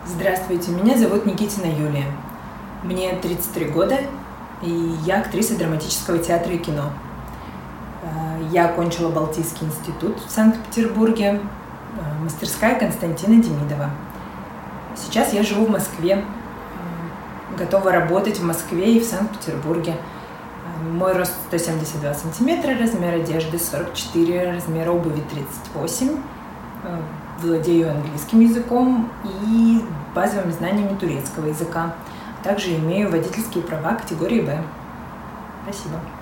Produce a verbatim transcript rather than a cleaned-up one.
Здравствуйте, меня зовут Никитина Юлия. Мне тридцать три года, и я актриса драматического театра и кино. Я окончила Балтийский институт в Санкт-Петербурге, мастерская Константина Демидова. Сейчас я живу в Москве, готова работать в Москве и в Санкт-Петербурге. Мой рост сто семьдесят два сантиметра, размер одежды сорок четыре, размер обуви тридцать восемь. Владею английским языком и базовыми знаниями турецкого языка. Также имею водительские права категории Б. Спасибо.